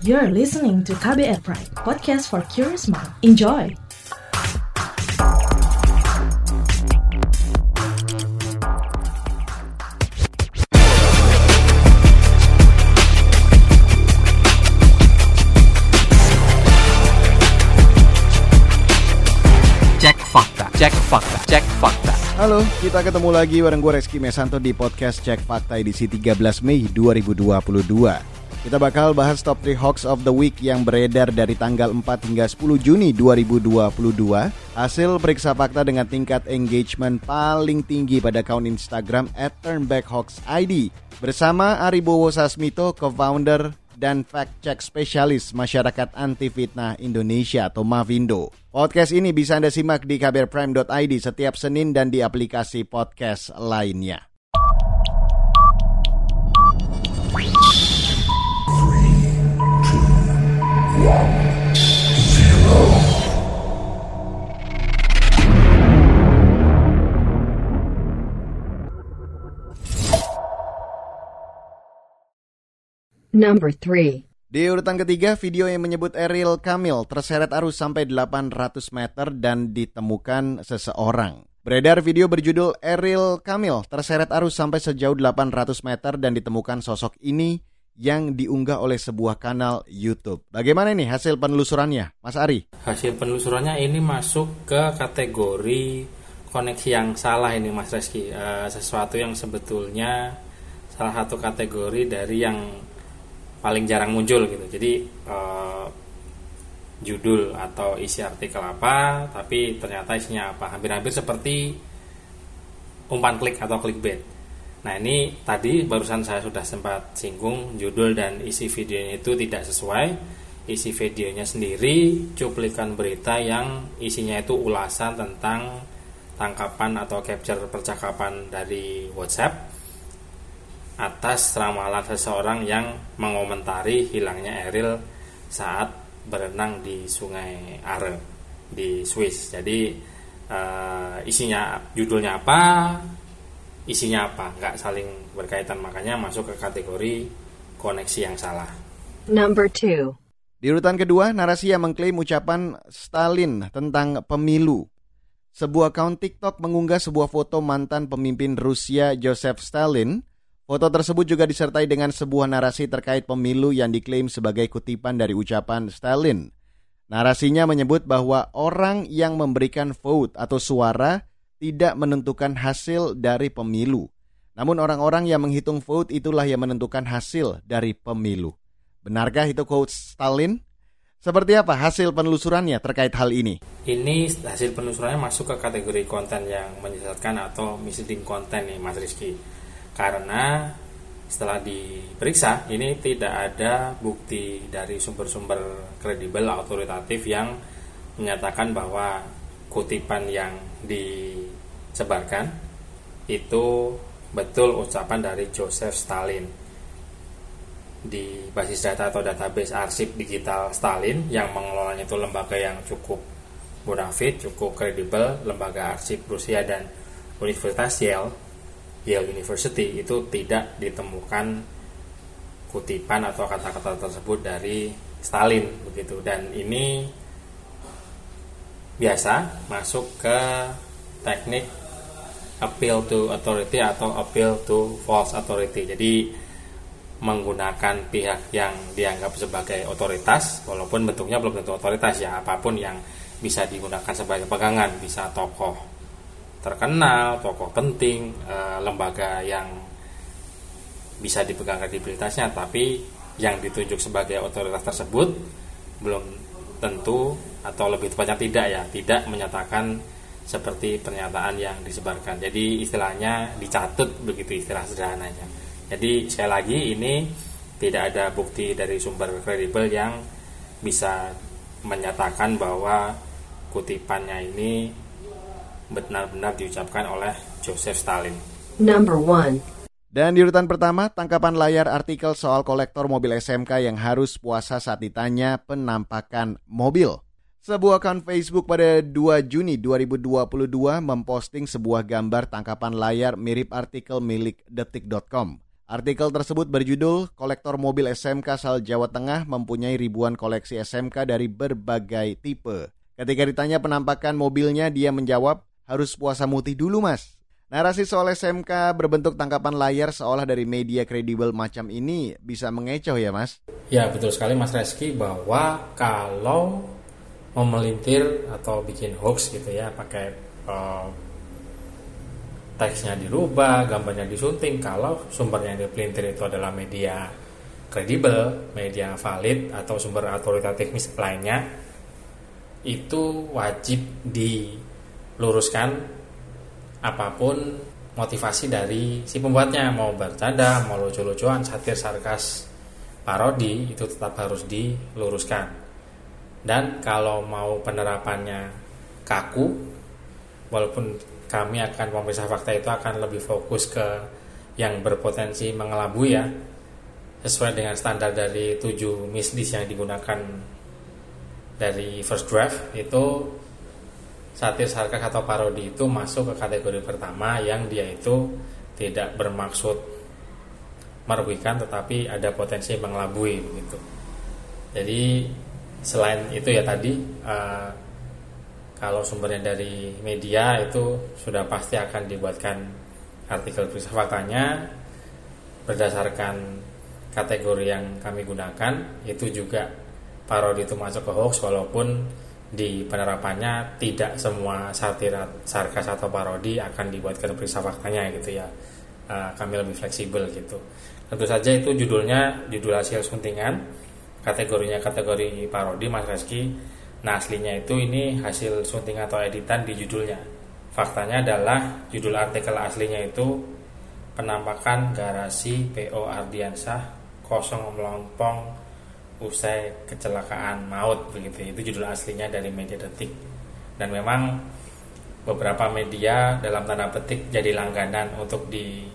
You're listening to KBR Pride, podcast for curious mind. Enjoy! Cek fakta, cek fakta, cek fakta. Halo, kita ketemu lagi bareng gue Reski Mesanto di podcast Cek Fakta edisi 13 Mei 2022. Kita bakal bahas top 3 hoax of the week yang beredar dari tanggal 4 hingga 10 Juni 2022. Hasil periksa fakta dengan tingkat engagement paling tinggi pada akun Instagram @turnbackhoaxid. Bersama Ari Bowo Sasmito, co-founder dan fact-check spesialis Masyarakat Anti Fitnah Indonesia atau Mavindo. Podcast ini bisa Anda simak di kbrprime.id setiap Senin dan di aplikasi podcast lainnya. Number 3. Di urutan ketiga, video yang menyebut Eril Kamil terseret arus sampai 800 meter dan ditemukan seseorang. Beredar video berjudul Eril Kamil terseret arus sampai sejauh 800 meter dan ditemukan sosok ini yang diunggah oleh sebuah kanal YouTube. Bagaimana ini hasil penelusurannya, Mas Ari? Hasil penelusurannya ini masuk ke kategori koneksi yang salah ini, Mas Reski. Sesuatu yang sebetulnya salah satu kategori dari yang paling jarang muncul gitu. Jadi judul atau isi artikel apa, tapi ternyata isinya apa. Hampir-hampir seperti umpan klik atau clickbait. Nah, ini tadi barusan saya sudah sempat singgung, judul dan isi videonya itu tidak sesuai. Isi videonya sendiri cuplikan berita yang isinya itu ulasan tentang tangkapan atau capture percakapan dari WhatsApp atas ramalan seseorang yang mengomentari hilangnya Eril saat berenang di Sungai Are di Swiss. Jadi isinya, judulnya apa, isinya apa, nggak saling berkaitan, makanya masuk ke kategori koneksi yang salah. Number 2. Di urutan kedua, narasi yang mengklaim ucapan Stalin tentang pemilu. Sebuah akun TikTok mengunggah sebuah foto mantan pemimpin Rusia Joseph Stalin. Foto tersebut juga disertai dengan sebuah narasi terkait pemilu yang diklaim sebagai kutipan dari ucapan Stalin. Narasinya menyebut bahwa orang yang memberikan vote atau suara tidak menentukan hasil dari pemilu. Namun orang-orang yang menghitung vote itulah yang menentukan hasil dari pemilu. Benarkah itu quote Stalin? Seperti apa hasil penelusurannya terkait hal ini? Ini hasil penelusurannya masuk ke kategori konten yang menyesatkan atau misleading konten nih, Mas Rizky. Karena setelah diperiksa, ini tidak ada bukti dari sumber-sumber kredibel autoritatif yang menyatakan bahwa kutipan yang disebarkan itu betul ucapan dari Joseph Stalin. Di basis data atau database arsip digital Stalin yang mengelolanya itu lembaga yang cukup bonafit, cukup kredibel, lembaga arsip Rusia dan Universitas Yale University, itu tidak ditemukan kutipan atau kata-kata tersebut dari Stalin begitu. Dan ini biasa masuk ke teknik appeal to authority atau appeal to false authority. Jadi menggunakan pihak yang dianggap sebagai otoritas, walaupun bentuknya belum tentu otoritas ya, apapun yang bisa digunakan sebagai pegangan, bisa tokoh terkenal, tokoh penting, lembaga yang bisa dipegang kredibilitasnya, tapi yang ditunjuk sebagai otoritas tersebut belum tentu, atau lebih tepatnya tidak menyatakan seperti pernyataan yang disebarkan. Jadi istilahnya dicatut begitu, istilah sederhananya. Jadi sekali lagi ini tidak ada bukti dari sumber kredibel yang bisa menyatakan bahwa kutipannya ini benar-benar diucapkan oleh Joseph Stalin. Number 1. Dan di urutan pertama, tangkapan layar artikel soal kolektor mobil SMK yang harus puasa saat ditanya penampakan mobil. Sebuah akun Facebook pada 2 Juni 2022 memposting sebuah gambar tangkapan layar mirip artikel milik detik.com. Artikel tersebut berjudul Kolektor Mobil SMK asal Jawa Tengah mempunyai ribuan koleksi SMK dari berbagai tipe. Ketika ditanya penampakan mobilnya, dia menjawab, harus puasa mutih dulu mas. Narasi soal SMK berbentuk tangkapan layar seolah dari media kredibel macam ini bisa mengecoh ya mas? Ya betul sekali Mas Reski, bahwa kalau mau melintir atau bikin hoax gitu ya, pakai teksnya dirubah, gambarnya disunting, kalau sumbernya yang dipelintir itu adalah media kredibel, media valid, atau sumber otoritatif lainnya, itu wajib diluruskan apapun motivasi dari si pembuatnya, mau bercanda, mau lucu-lucuan, satir, sarkas, parodi, itu tetap harus diluruskan. Dan kalau mau penerapannya kaku, walaupun kami akan pemeriksa fakta itu akan lebih fokus ke yang berpotensi mengelabui ya, sesuai dengan standar dari 7 misdis yang digunakan dari first draft, itu satir, sarkas atau parodi itu masuk ke kategori pertama yang dia itu tidak bermaksud merugikan tetapi ada potensi mengelabui begitu. Jadi selain itu ya tadi kalau sumbernya dari media itu sudah pasti akan dibuatkan artikel periksa faktanya berdasarkan kategori yang kami gunakan. Itu juga parodi itu masuk ke hoax, walaupun di penerapannya tidak semua satir, sarkas atau parodi akan dibuatkan periksa faktanya gitu ya. Kami lebih fleksibel gitu. Tentu saja itu judulnya judul hasil suntingan, kategorinya kategori parodi Mas Reski. Nah aslinya itu ini hasil sunting atau editan di judulnya. Faktanya adalah judul artikel aslinya itu penampakan garasi PO Ardiansyah kosong melompong usai kecelakaan maut begitu. Itu judul aslinya dari media Detik. Dan memang beberapa media dalam tanda petik jadi langganan untuk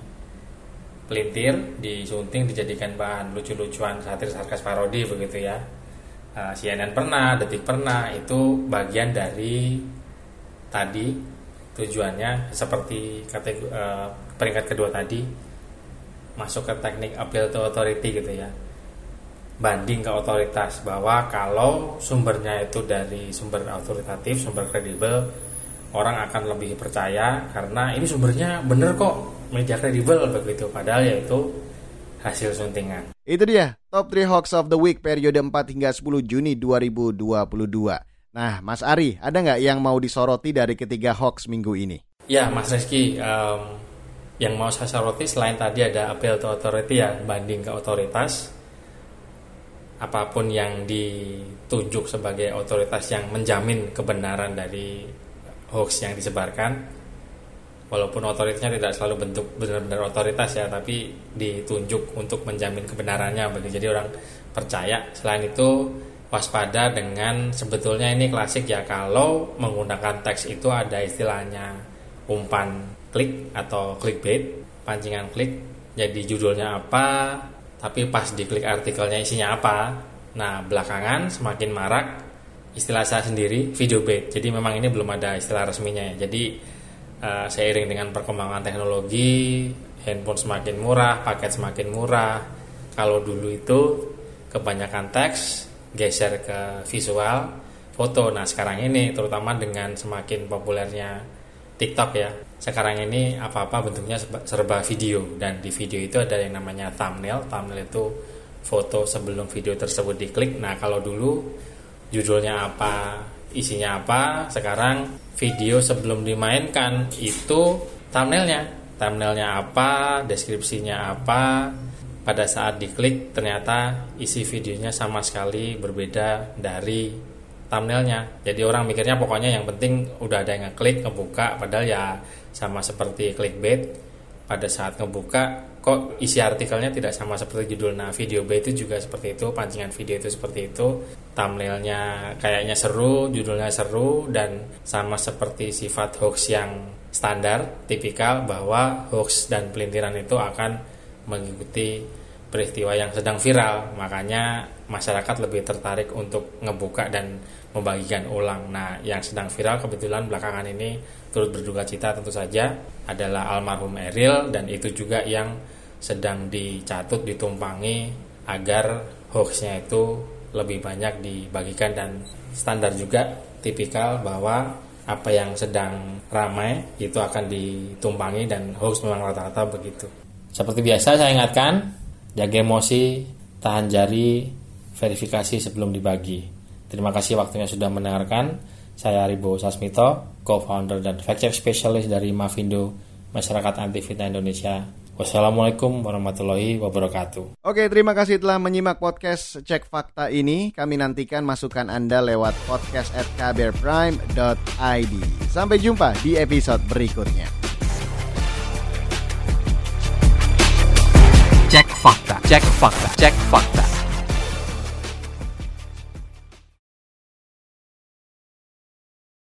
dipelintir, disunting, dijadikan bahan lucu-lucuan, satir, sarkas, parodi begitu ya. CNN pernah, Detik pernah, itu bagian dari tadi tujuannya seperti peringkat kedua tadi masuk ke teknik appeal to authority gitu ya, banding ke otoritas, bahwa kalau sumbernya itu dari sumber autoritatif, sumber kredibel, orang akan lebih percaya karena ini sumbernya bener kok, media kredibel begitu, padahal yaitu hasil suntingan. Itu dia, Top 3 Hoax of the Week periode 4 hingga 10 Juni 2022. Nah, Mas Ari, ada nggak yang mau disoroti dari ketiga hoax minggu ini? Ya, Mas Reski, yang mau saya soroti selain tadi ada appeal to authority ya, banding ke otoritas. Apapun yang ditunjuk sebagai otoritas yang menjamin kebenaran dari hoax yang disebarkan, walaupun otoritasnya tidak selalu bentuk benar-benar otoritas ya, tapi ditunjuk untuk menjamin kebenarannya bagi jadi orang percaya. Selain itu waspada dengan, sebetulnya ini klasik ya, kalau menggunakan teks itu ada istilahnya umpan klik atau clickbait, pancingan klik. Jadi judulnya apa, tapi pas diklik artikelnya isinya apa. Nah belakangan semakin marak istilah saya sendiri, video bait. Jadi memang ini belum ada istilah resminya ya. Jadi seiring dengan perkembangan teknologi, handphone semakin murah, paket semakin murah. Kalau dulu itu kebanyakan teks, geser ke visual, foto. Nah sekarang ini terutama dengan semakin populernya TikTok ya, sekarang ini apa-apa bentuknya serba video. Dan di video itu ada yang namanya thumbnail. Thumbnail itu foto sebelum video tersebut diklik. Nah kalau dulu judulnya apa, isinya apa, sekarang video sebelum dimainkan itu thumbnailnya apa, deskripsinya apa. Pada saat diklik ternyata isi videonya sama sekali berbeda dari thumbnailnya. Jadi orang mikirnya pokoknya yang penting udah ada yang ngeklik, ngebuka, padahal ya sama seperti clickbait. Pada saat ngebuka kok isi artikelnya tidak sama seperti judul. Nah video bait itu juga seperti itu, pancingan video itu seperti itu. Thumbnailnya kayaknya seru, judulnya seru, dan sama seperti sifat hoax yang standar, tipikal, bahwa hoax dan pelintiran itu akan mengikuti peristiwa yang sedang viral. Makanya masyarakat lebih tertarik untuk ngebuka dan membagikan ulang. Nah yang sedang viral kebetulan belakangan ini turut berduka cita tentu saja adalah almarhum Eril, dan itu juga yang sedang dicatut, ditumpangi agar hoaxnya itu lebih banyak dibagikan, dan standar juga tipikal bahwa apa yang sedang ramai itu akan ditumpangi, dan hoax memang rata-rata begitu. Seperti biasa saya ingatkan, jaga emosi, tahan jari, verifikasi sebelum dibagi. Terima kasih waktunya sudah mendengarkan. Saya Aribo Sasmito, co-founder dan fact-check specialist dari Mavindo, Masyarakat Anti Fitnah Indonesia. Wassalamualaikum warahmatullahi wabarakatuh. Oke, terima kasih telah menyimak podcast Cek Fakta ini. Kami nantikan masukan Anda lewat podcast@kbrprime.id. Sampai jumpa di episode berikutnya. Cek fakta, cek fakta, cek fakta.